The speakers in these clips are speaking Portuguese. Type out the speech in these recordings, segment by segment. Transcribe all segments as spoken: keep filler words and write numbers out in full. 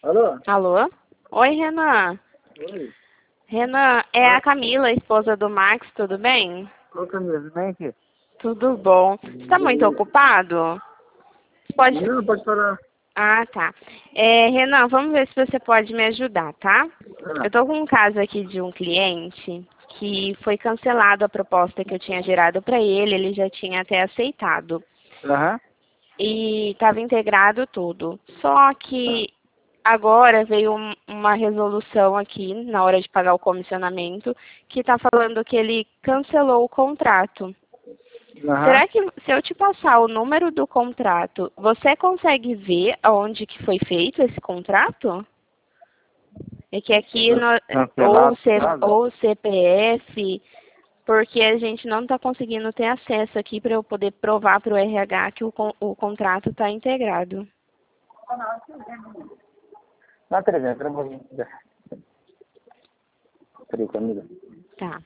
Alô? Alô? Oi, Renan. Oi. Renan, é a Camila, esposa do Max, tudo bem? Ô, Camila, tudo bem aqui? Tudo bom. Você está muito ocupado? Você pode... Não, pode falar. Ah, tá. É, Renan, vamos ver se você pode me ajudar, tá? Ah, Eu tô com um caso aqui de um cliente que foi cancelado a proposta que eu tinha gerado para ele, ele já tinha até aceitado. Aham. E estava integrado tudo. Só que agora veio um- uma resolução aqui, na hora de pagar o comissionamento, que está falando que ele cancelou o contrato. Aham. Será que se eu te passar o número do contrato, você consegue ver aonde que foi feito esse contrato? É que aqui no, ou, Cancelado, C, nada? ou C P F, porque a gente não está conseguindo ter acesso aqui para eu poder provar para o R H que o, con- o contrato está integrado. Dá trezentos, pera um pouquinho. Peraí, Camila. Tá.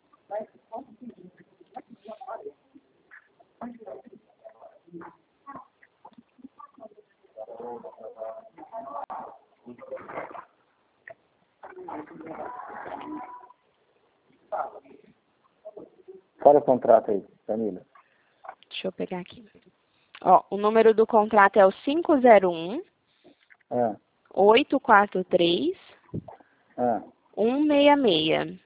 Fala o contrato aí, Camila. Deixa eu pegar aqui. Ó, o número do contrato é o cinco zero um, Ah, oito quatro três, ah. um seis seis.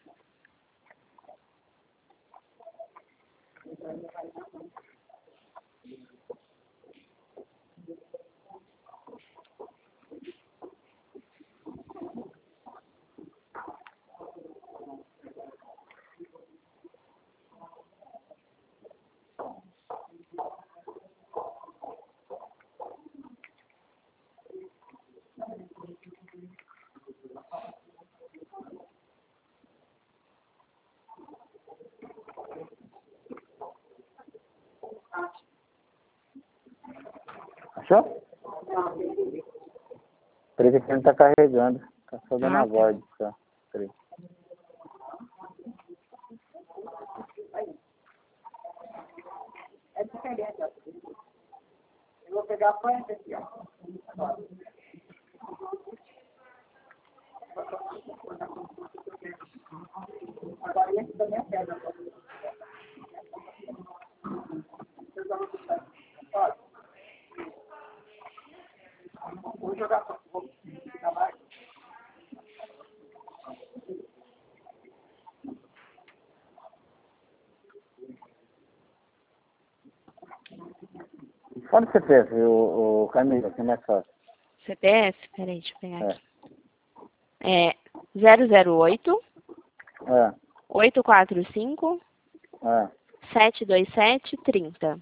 Achou? Peraí que aqui não tá carregando. Tá só dando Ah, a tá. voz só. Peraí. Fala o C P F, o, o Camila, que é mais fácil. C P F? Peraí, deixa eu pegar É. aqui. É zero zero oito, Ah, oito quatro cinco, ah. sete dois sete, trinta.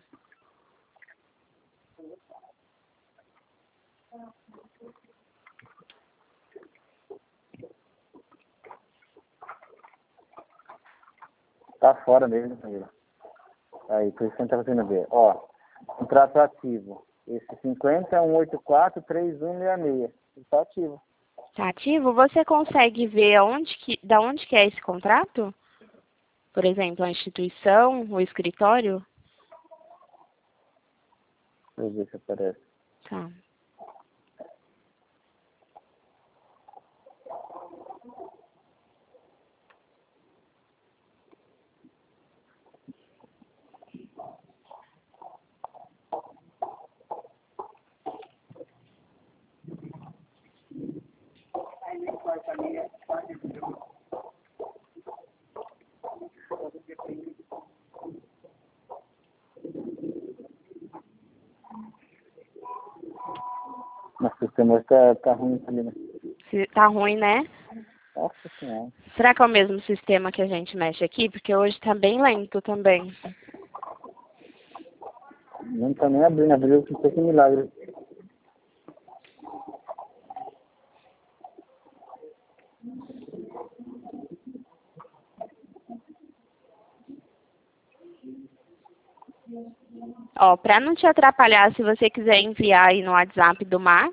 Tá fora mesmo, Camila. Aí, por isso que a gente tá fazendo ver. Ó, contrato ativo. Esse cinquenta é um oito quatro três um seis seis. Está ativo. Tá ativo? Você consegue ver aonde que, da onde que é esse contrato? Por exemplo, a instituição, o escritório? Deixa eu ver se aparece. Tá. Nossa, o sistema hoje tá, tá ruim, Camila. Se, tá ruim, né? Nossa senhora. Será que é o mesmo sistema que a gente mexe aqui? Porque hoje tá bem lento também. Não tá nem abrindo. Abriu com que milagre. Ó, pra não te atrapalhar, se você quiser enviar aí no WhatsApp do Max.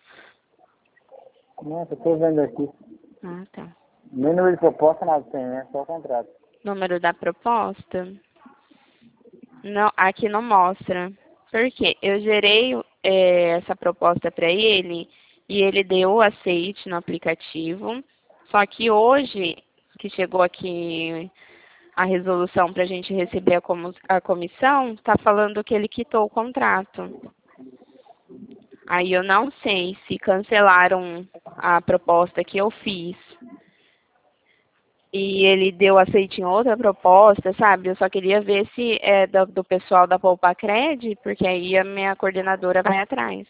Nossa, eu tô vendo aqui. Ah, tá. Nem número de proposta nada tem, né? Só o contrato. Número da proposta? Não, aqui não mostra. Por quê? Eu gerei é, essa proposta para ele e ele deu aceite no aplicativo. Só que hoje, que chegou aqui a resolução para a gente receber a, comu- a comissão, está falando que ele quitou o contrato. Aí eu não sei se cancelaram a proposta que eu fiz e ele deu aceite em outra proposta, sabe? Eu só queria ver se é do, do pessoal da Poupa Cred, porque aí a minha coordenadora vai atrás.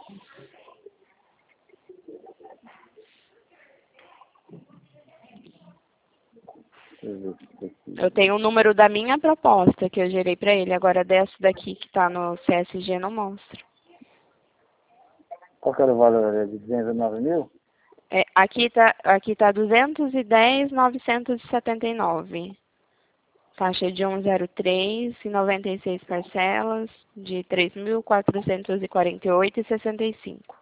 Eu tenho o número da minha proposta que eu gerei para ele, agora dessa daqui que está no C S G não mostra. Qual que era o valor? É de duzentos e nove mil? É, aqui está aqui tá duzentos e dez mil novecentos e setenta e nove. Taxa de cento e três e noventa e seis parcelas de três mil quatrocentos e quarenta e oito e sessenta e cinco.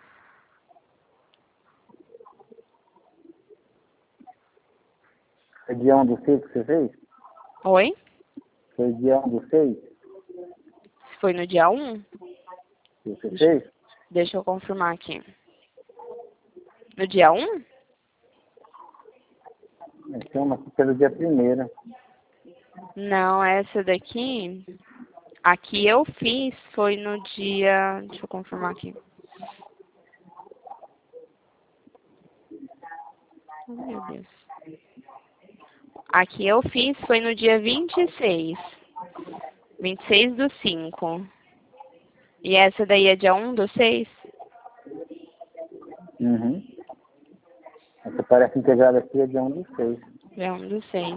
Foi dia um do seis que você fez? Oi? Foi dia um do seis Foi no dia um? que você fez? Deixa eu confirmar aqui. No dia um? Tem uma aqui pelo dia primeiro. Não, essa daqui, aqui eu fiz, foi no dia, deixa eu confirmar aqui. Oh, meu Deus. Aqui eu fiz, foi no dia vinte e seis. vinte e seis do cinco. E essa daí é dia um do seis? Uhum. Essa parece integrada aqui é dia um do seis. Dia um do seis.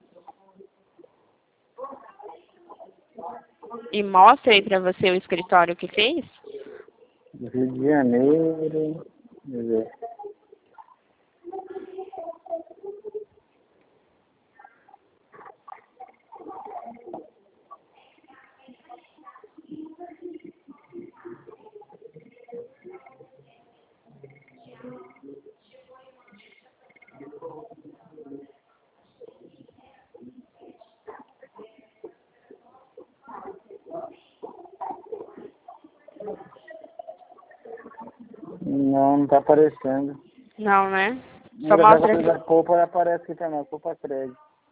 E mostra aí pra você o escritório que fez? Rio de Janeiro. Deixa eu ver. Não, não tá aparecendo. Não, né? Só Mas mostra a aqui. da Poupa aparece aqui também, Poupa Cred.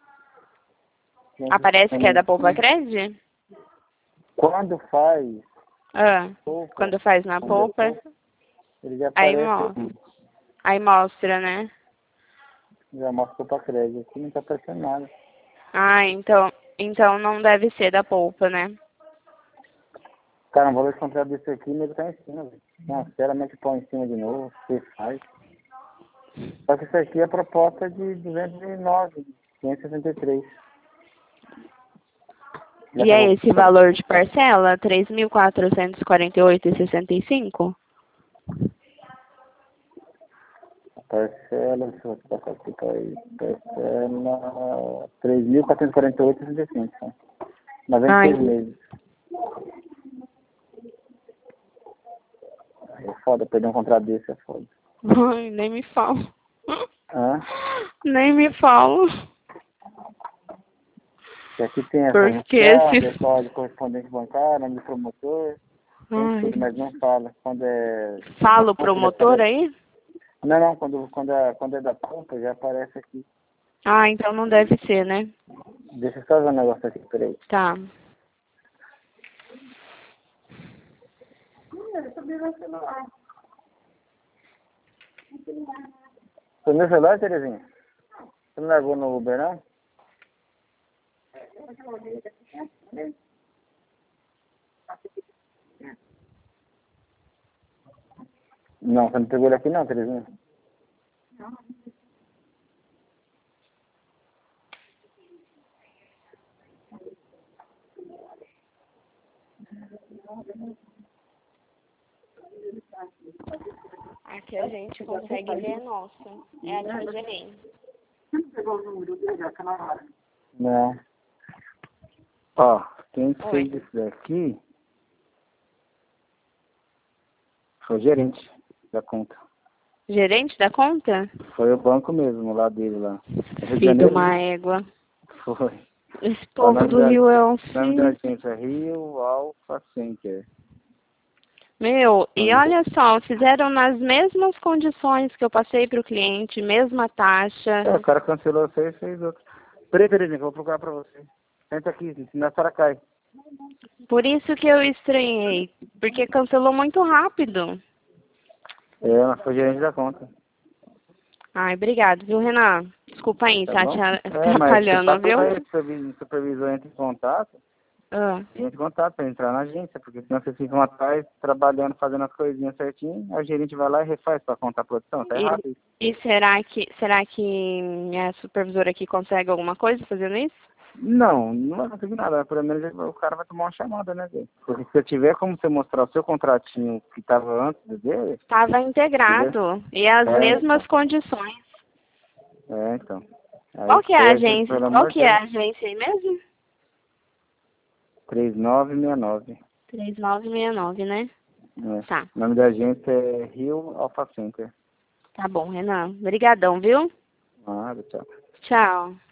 Aparece que é da Poupa Cred? Quando faz Ah, Poupa, quando faz na quando é Poupa, Poupa, ele já aí aparece mostra. aqui. Aí mostra, né? Já mostra Poupa Cred. Aqui não tá aparecendo nada. Ah, então, então não deve ser da Poupa, né? Cara, o valor de contrato desse aqui, ele tá em cima, velho. Cancela, mete o pau em cima de novo, você faz. Só que isso aqui é a proposta de duzentos e nove, quinhentos e sessenta e três. E é esse valor de parcela? três mil quatrocentos e quarenta e oito e sessenta e cinco? Parcela, deixa eu colocar aqui para aí. Parcela três mil quatrocentos e quarenta e oito e sessenta e cinco. noventa e seis meses. É foda, perder um contrato desse é foda. Ai, nem me fala. Hã? Nem me fala. E aqui tem essa Porque inicial, esse... pessoal de correspondente bancário, nome do promotor, tem tudo, mas não fala. Quando é... Fala o promotor aí? Não, não, quando, quando, é, quando é da Poupa, já aparece aqui. Ah, então não deve ser, né? Deixa eu só ver um negócio aqui, peraí. Tá. Foi meu celular, Terezinha? Você não largou no Uber, não? Não, você não pegou ele aqui não, Terezinha? Aqui a gente consegue ver, nossa. É aqui o gerente. Não. Ó, quem Oi. fez isso daqui foi o gerente da conta. Gerente da conta? Foi o banco mesmo, lá dele, lá. Rio de Filho de Janeiro, uma égua. foi. Esse O povo nome do da, Rio é um o nome da filho. agência é Rio Alpha Center. Meu, e olha só, fizeram nas mesmas condições que eu passei para o cliente, mesma taxa. É, o cara cancelou você e fez outro. Peraí, Terezinha, que eu vou procurar pra você. Senta aqui, senão a senhora cai. Por isso que eu estranhei, porque cancelou muito rápido. É, ela foi gerente da conta. Ai, obrigado, viu, Renan? Desculpa aí, Tá tá bom? te É, mas você atrapalhando, tá viu? com aí, supervisor, supervisor entra em contato, Ah, entra em contato pra entrar na agência, porque senão vocês ficam atrás, trabalhando, fazendo as coisinhas certinho, aí o gerente vai lá e refaz pra contar a produção, tá e, errado isso. e será que será que minha supervisora aqui consegue alguma coisa fazendo isso? Não, não vai conseguir nada, pelo menos o cara vai tomar uma chamada, né, velho? Porque se você tiver como você mostrar o seu contratinho que tava antes do dele, Estava entendeu? integrado e as É, então. mesmas condições. É, então. Aí Qual que é a pede, agência? pelo Qual amor de que é Deus, a agência aí mesmo? três nove seis nove. três nove seis nove, né? É. Tá. O nome da agência é Rio Alpha Center. Tá bom, Renan. Obrigadão, viu? Ah, tchau. Tchau.